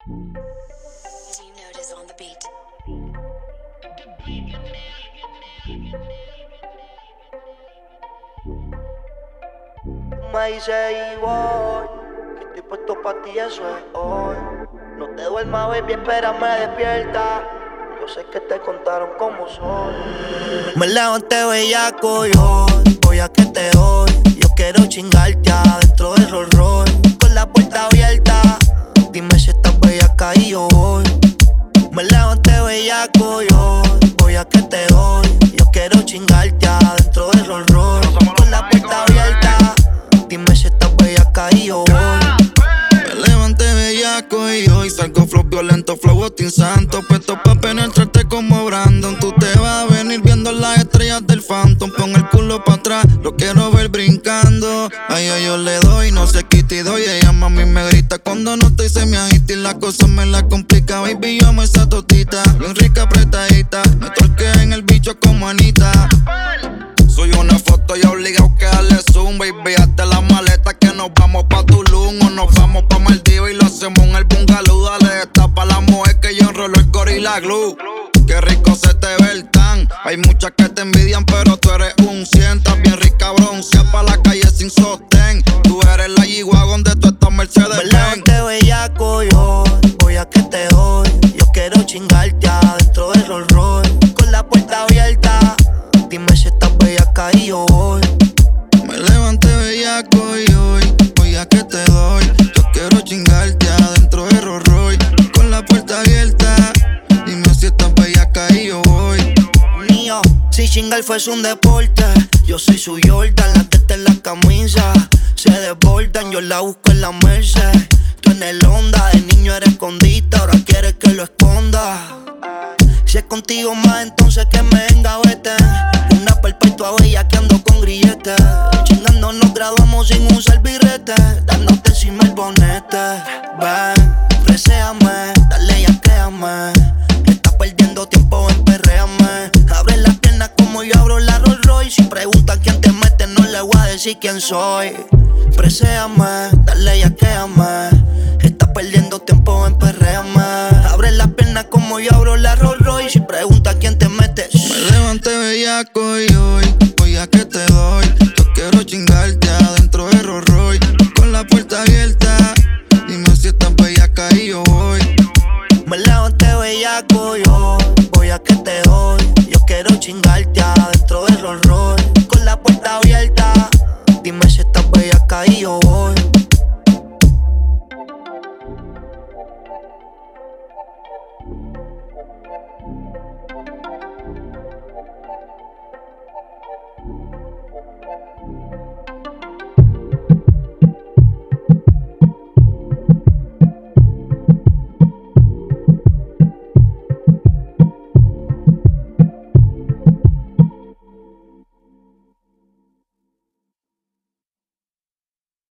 D-Note is on the beat. Me dice y voy, que estoy puesto pa' ti, eso es hoy. No te duermas, baby, espérame, despierta. Yo sé que te contaron cómo soy. Me levanté bellaco y hoy voy a que te doy. Yo quiero chingarte adentro del Rolls Royce, con la puerta abierta. Dime si estás bellaca y yo voy. Me levanté bellaco y hoy voy a que te doy. Yo quiero chingarte adentro del Rolls Royce, con la puerta abierta. Dime si estás bellaca y yo voy. Me levanté bellaco y hoy salgo flow violento, flow Austin Santos. Puesto pa' penetrarte como Brandon. Tú te vas a venir viendo las estrellas del Phantom. Pon el culo pa' atrás, lo quiero ver brincando. Ay, ay, yo le doy, no sé qué te doy. Ella mami me grita cuando no estoy, se me agita y la cosa me la complica. Baby, yo amo esa totita, bien rica apretadita. Me torqué en el bicho como Anita. Soy una foto y obligado que darle zoom, baby. Hazte la maleta que nos vamos pa' Tulum o nos vamos pa' Maldivas y lo hacemos en el bungalow. Dale, destapa la mujer que yo enrolo el Gorilla Glue. Qué rico se te ve el tan. Hay muchas que te envidian, pero tú eres un 100. Estás bien rica, broncea pa' la calle sin sostén. Tú eres la yigua donde tú estás Mercedes Me Benz. levanté bellaco y hoy voy a que te doy. Yo quiero chingarte adentro del Rolls Royce, con la puerta abierta. Dime si estás bellaca y yo voy. Me levanté bellaco y hoy voy a que te doy. Yo quiero chingarte adentro de Rolls Royce, con la puerta abierta. Dime si estás bellaca y yo voy. Mío, si chingar fuese un deporte, yo soy su Jordan. Las tetas en la camisa se desbordan, yo la busco en la Merced. Tú en el Honda, de niño eres escondita, ahora quieres que lo esconda. Si es contigo más, entonces que me engavete. Una perpetua bella que ando con grilletes. Chingando nos graduamos sin usar birrete, dándote encima el bonete. Ven, preséame, dale ya créame. Estás perdiendo tiempo en perréame. Abre las piernas como yo abro la Rolls Royce. Si preguntan quién te mete, no le voy a decir quién soy. Preséame, dale ya créame. Estás perdiendo tiempo en perréame. Abre las piernas como yo abro la Rolls Royce. Si preguntan quién te mete, Me levanté bellaco y hoy voy a que te doy.